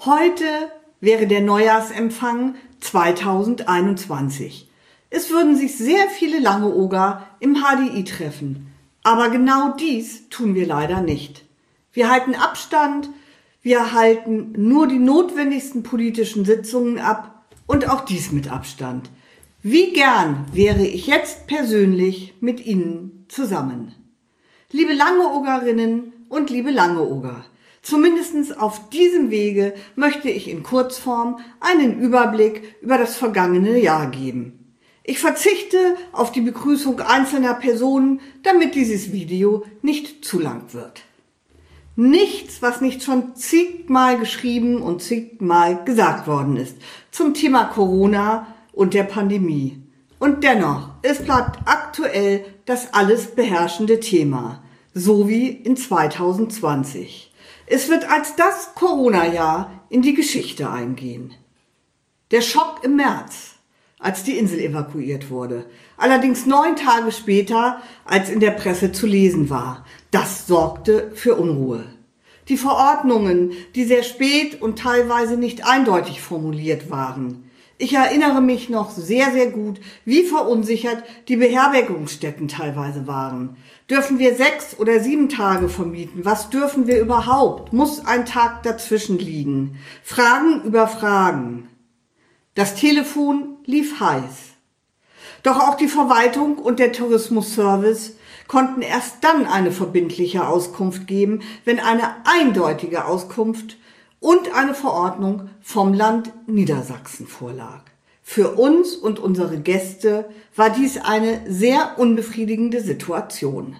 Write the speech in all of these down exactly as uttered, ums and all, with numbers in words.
Heute wäre der Neujahrsempfang zweitausendeinundzwanzig. Es würden sich sehr viele Langeoger im H D I treffen. Aber genau dies tun wir leider nicht. Wir halten Abstand, wir halten nur die notwendigsten politischen Sitzungen ab und auch dies mit Abstand. Wie gern wäre ich jetzt persönlich mit Ihnen zusammen. Liebe Langeogerinnen und liebe Langeoger, zumindest auf diesem Wege möchte ich in Kurzform einen Überblick über das vergangene Jahr geben. Ich verzichte auf die Begrüßung einzelner Personen, damit dieses Video nicht zu lang wird. Nichts, was nicht schon zigmal geschrieben und zigmal gesagt worden ist zum Thema Corona und der Pandemie. Und dennoch, es bleibt aktuell das alles beherrschende Thema, so wie in zweitausendzwanzig. Es wird als das Corona-Jahr in die Geschichte eingehen. Der Schock im März, als die Insel evakuiert wurde. Allerdings neun Tage später, als in der Presse zu lesen war. Das sorgte für Unruhe. Die Verordnungen, die sehr spät und teilweise nicht eindeutig formuliert waren. Ich erinnere mich noch sehr, sehr gut, wie verunsichert die Beherbergungsstätten teilweise waren. Dürfen wir sechs oder sieben Tage vermieten? Was dürfen wir überhaupt? Muss ein Tag dazwischen liegen? Fragen über Fragen. Das Telefon lief heiß. Doch auch die Verwaltung und der Tourismusservice konnten erst dann eine verbindliche Auskunft geben, wenn eine eindeutige Auskunft und eine Verordnung vom Land Niedersachsen vorlag. Für uns und unsere Gäste war dies eine sehr unbefriedigende Situation.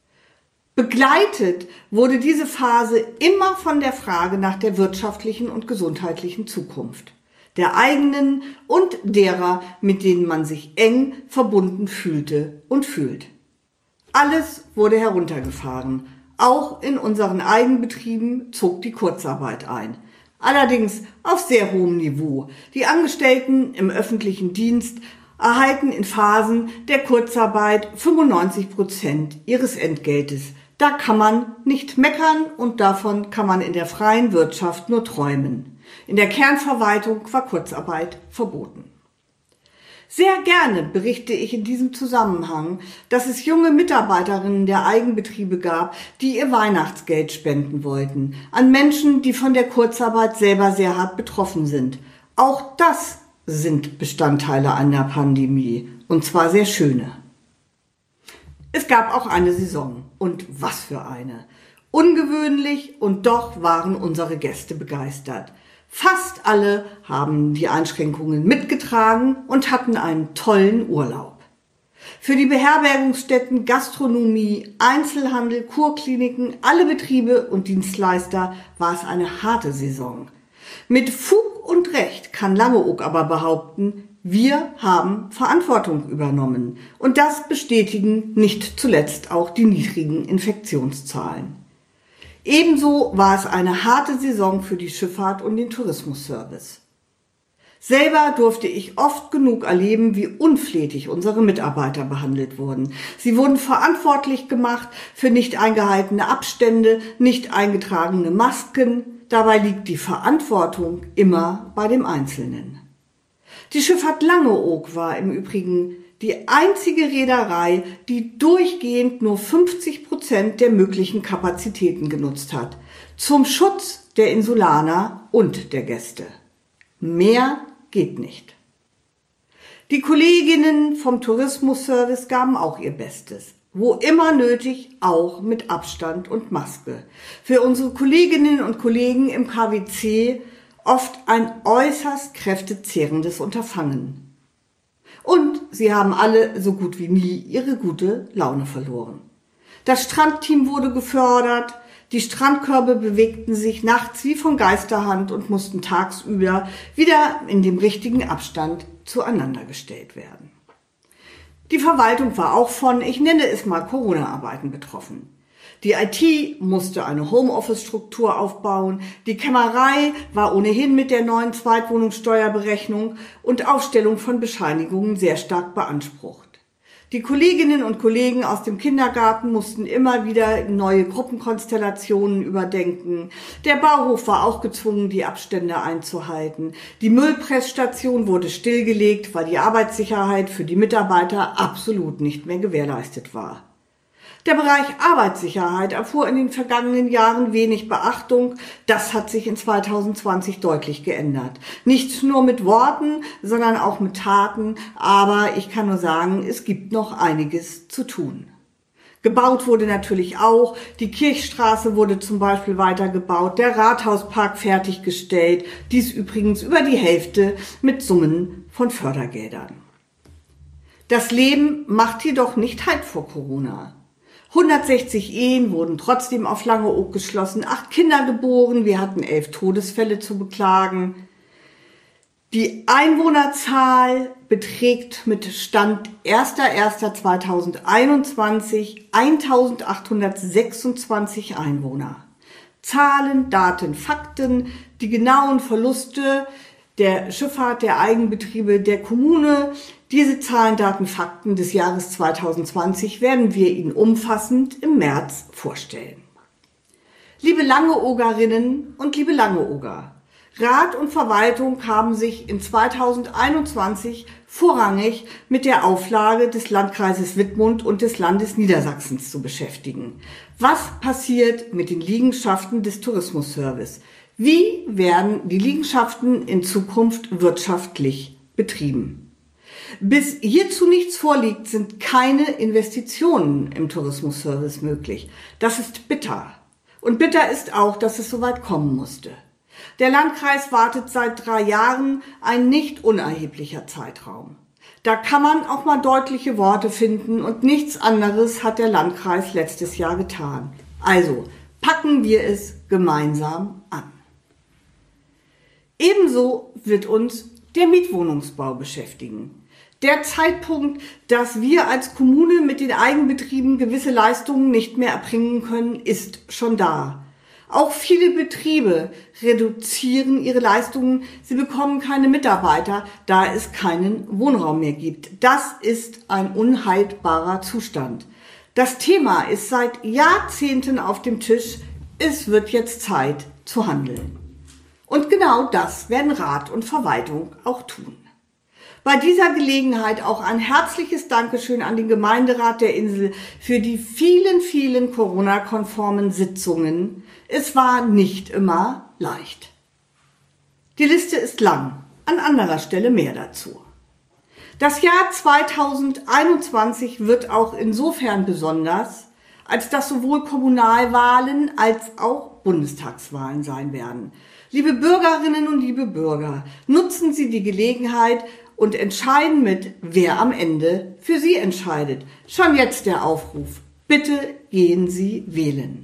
Begleitet wurde diese Phase immer von der Frage nach der wirtschaftlichen und gesundheitlichen Zukunft, der eigenen und derer, mit denen man sich eng verbunden fühlte und fühlt. Alles wurde heruntergefahren. Auch in unseren Eigenbetrieben zog die Kurzarbeit ein. Allerdings auf sehr hohem Niveau. Die Angestellten im öffentlichen Dienst erhalten in Phasen der Kurzarbeit fünfundneunzig Prozent ihres Entgeltes. Da kann man nicht meckern und davon kann man in der freien Wirtschaft nur träumen. In der Kernverwaltung war Kurzarbeit verboten. Sehr gerne berichte ich in diesem Zusammenhang, dass es junge Mitarbeiterinnen der Eigenbetriebe gab, die ihr Weihnachtsgeld spenden wollten, an Menschen, die von der Kurzarbeit selber sehr hart betroffen sind. Auch das sind Bestandteile einer Pandemie, und zwar sehr schöne. Es gab auch eine Saison, und was für eine. Ungewöhnlich, und doch waren unsere Gäste begeistert. Fast alle haben die Einschränkungen mitgetragen und hatten einen tollen Urlaub. Für die Beherbergungsstätten, Gastronomie, Einzelhandel, Kurkliniken, alle Betriebe und Dienstleister war es eine harte Saison. Mit Fug und Recht kann Langeoog aber behaupten, wir haben Verantwortung übernommen. Und das bestätigen nicht zuletzt auch die niedrigen Infektionszahlen. Ebenso war es eine harte Saison für die Schifffahrt und den Tourismusservice. Selber durfte ich oft genug erleben, wie unflätig unsere Mitarbeiter behandelt wurden. Sie wurden verantwortlich gemacht für nicht eingehaltene Abstände, nicht eingetragene Masken. Dabei liegt die Verantwortung immer bei dem Einzelnen. Die Schifffahrt Langeoog war im Übrigen die einzige Reederei, die durchgehend nur fünfzig Prozent der möglichen Kapazitäten genutzt hat, zum Schutz der Insulaner und der Gäste. Mehr geht nicht. Die Kolleginnen vom Tourismusservice gaben auch ihr Bestes, wo immer nötig, auch mit Abstand und Maske. Für unsere Kolleginnen und Kollegen im K W C oft ein äußerst kräftezehrendes Unterfangen. Und sie haben alle so gut wie nie ihre gute Laune verloren. Das Strandteam wurde gefördert, die Strandkörbe bewegten sich nachts wie von Geisterhand und mussten tagsüber wieder in dem richtigen Abstand zueinander gestellt werden. Die Verwaltung war auch von, ich nenne es mal, Corona-Arbeiten betroffen. Die I T musste eine Homeoffice-Struktur aufbauen, die Kämmerei war ohnehin mit der neuen Zweitwohnungssteuerberechnung und Aufstellung von Bescheinigungen sehr stark beansprucht. Die Kolleginnen und Kollegen aus dem Kindergarten mussten immer wieder neue Gruppenkonstellationen überdenken. Der Bauhof war auch gezwungen, die Abstände einzuhalten. Die Müllpressstation wurde stillgelegt, weil die Arbeitssicherheit für die Mitarbeiter absolut nicht mehr gewährleistet war. Der Bereich Arbeitssicherheit erfuhr in den vergangenen Jahren wenig Beachtung. Das hat sich in zweitausendzwanzig deutlich geändert. Nicht nur mit Worten, sondern auch mit Taten. Aber ich kann nur sagen, es gibt noch einiges zu tun. Gebaut wurde natürlich auch. Die Kirchstraße wurde zum Beispiel weitergebaut, der Rathauspark fertiggestellt. Dies übrigens über die Hälfte mit Summen von Fördergeldern. Das Leben macht jedoch nicht Halt vor Corona. hundertsechzig Ehen wurden trotzdem auf Langeoog geschlossen, acht Kinder geboren, wir hatten elf Todesfälle zu beklagen. Die Einwohnerzahl beträgt mit Stand erster erster zweitausendeinundzwanzig eintausendachthundertsechsundzwanzig Einwohner. Zahlen, Daten, Fakten, die genauen Verluste der Schifffahrt, der Eigenbetriebe, der Kommune. Diese Zahlen, Daten, Fakten des Jahres zweitausendzwanzig werden wir Ihnen umfassend im März vorstellen. Liebe Langeoogerinnen und liebe Langeooger, Rat und Verwaltung haben sich in zweitausendeinundzwanzig vorrangig mit der Auflage des Landkreises Wittmund und des Landes Niedersachsens zu beschäftigen. Was passiert mit den Liegenschaften des Tourismusservice? Wie werden die Liegenschaften in Zukunft wirtschaftlich betrieben? Bis hierzu nichts vorliegt, sind keine Investitionen im Tourismusservice möglich. Das ist bitter. Und bitter ist auch, dass es so weit kommen musste. Der Landkreis wartet seit drei Jahren, ein nicht unerheblicher Zeitraum. Da kann man auch mal deutliche Worte finden und nichts anderes hat der Landkreis letztes Jahr getan. Also packen wir es gemeinsam an. Ebenso wird uns der Mietwohnungsbau beschäftigen. Der Zeitpunkt, dass wir als Kommune mit den Eigenbetrieben gewisse Leistungen nicht mehr erbringen können, ist schon da. Auch viele Betriebe reduzieren ihre Leistungen. Sie bekommen keine Mitarbeiter, da es keinen Wohnraum mehr gibt. Das ist ein unhaltbarer Zustand. Das Thema ist seit Jahrzehnten auf dem Tisch. Es wird jetzt Zeit zu handeln. Und genau das werden Rat und Verwaltung auch tun. Bei dieser Gelegenheit auch ein herzliches Dankeschön an den Gemeinderat der Insel für die vielen, vielen Corona-konformen Sitzungen. Es war nicht immer leicht. Die Liste ist lang, an anderer Stelle mehr dazu. Das Jahr zweitausendeinundzwanzig wird auch insofern besonders, als dass sowohl Kommunalwahlen als auch Bundestagswahlen sein werden. Liebe Bürgerinnen und liebe Bürger, nutzen Sie die Gelegenheit und entscheiden mit, wer am Ende für Sie entscheidet. Schon jetzt der Aufruf. Bitte gehen Sie wählen.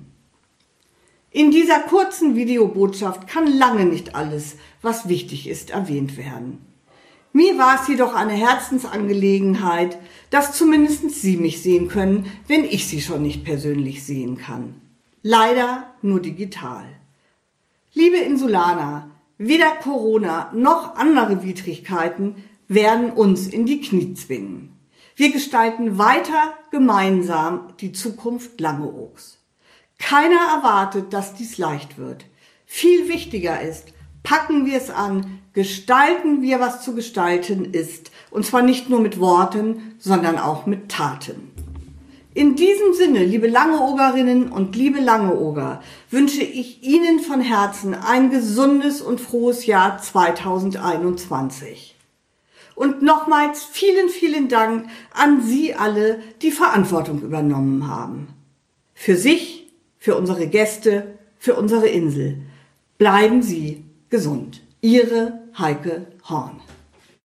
In dieser kurzen Videobotschaft kann lange nicht alles, was wichtig ist, erwähnt werden. Mir war es jedoch eine Herzensangelegenheit, dass zumindest Sie mich sehen können, wenn ich Sie schon nicht persönlich sehen kann. Leider nur digital. Liebe Insulaner, weder Corona noch andere Widrigkeiten werden uns in die Knie zwingen. Wir gestalten weiter gemeinsam die Zukunft Langeoogs. Keiner erwartet, dass dies leicht wird. Viel wichtiger ist, packen wir es an, gestalten wir, was zu gestalten ist. Und zwar nicht nur mit Worten, sondern auch mit Taten. In diesem Sinne, liebe Langeoogerinnen und liebe Langeooger, wünsche ich Ihnen von Herzen ein gesundes und frohes Jahr zweitausendeinundzwanzig. Und nochmals vielen, vielen Dank an Sie alle, die Verantwortung übernommen haben. Für sich, für unsere Gäste, für unsere Insel. Bleiben Sie gesund. Ihre Heike Horn.